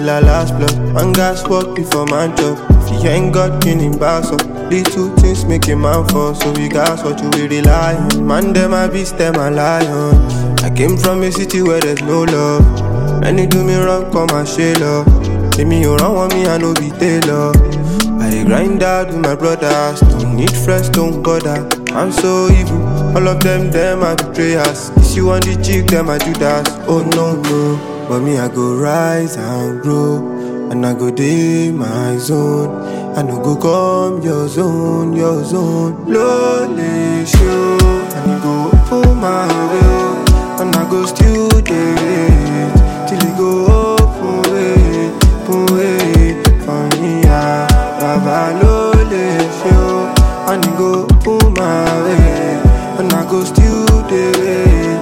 till I last blood. Man gas work before man job. If you ain't got killing bass up, these two things make a man fall. So we gas what you will rely on. Man them a beast, them a lion. I came from a city where there's no love. Many do me wrong, come and share love. Leave me you wrong on me, I know be tailor. I grind out with my brothers. Don't need friends, don't bother. I'm so evil, all of them are betrayers. If you want the chick, them I Judas. Oh no, no, but me I go rise and grow, and I go day my zone. I no go come your zone, your zone. Lowly show, and you go open my way, and I go still there till you go open way for me. Baba lowly show, and you go open my way, and I go still there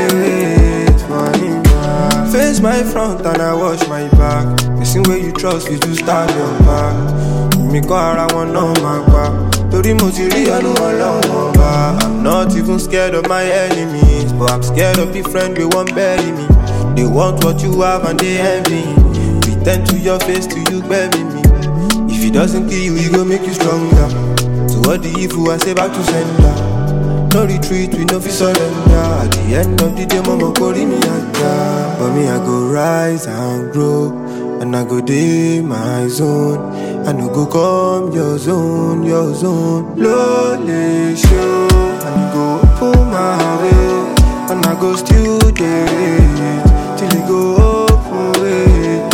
for him. Face my front and I wash my back. Listen where you trust is to stand your back. Me go around one on my back. Tori mo ti rí ọ̀nù Ọlọ́run ọba. I'm not even scared of my enemies, but I'm scared of the friend they won't bury me. They want what you have and they envy. Pretend to your face till you bury me. If it doesn't kill you, it go make you stronger. To all the evil I say back to sender. No retreat, we no fit surrender. At the end of the day, mama carry me under. But me I go rise and grow, and I go day my zone. I no go come your zone, your zone. Lowly show, and you go open my way, and I go still there till you go open way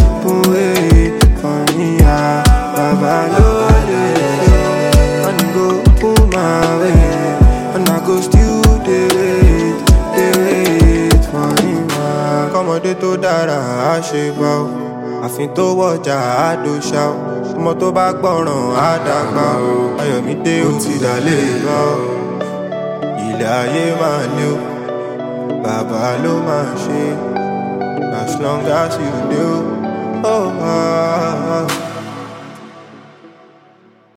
for me. Baba lowly show, and you go open my way, and I go still there for him. Kọ́mọdé tó dára á ṣe bá o, àfin tó wọ̀jà á dòṣà o, ọmọ tó bá gbọ́ràn á dàgbà o. Ayọ̀mídé ó ti dàlé bá o, ilé ayé máa lé o, bàbá ló máa ṣe, as long as you do. Oh,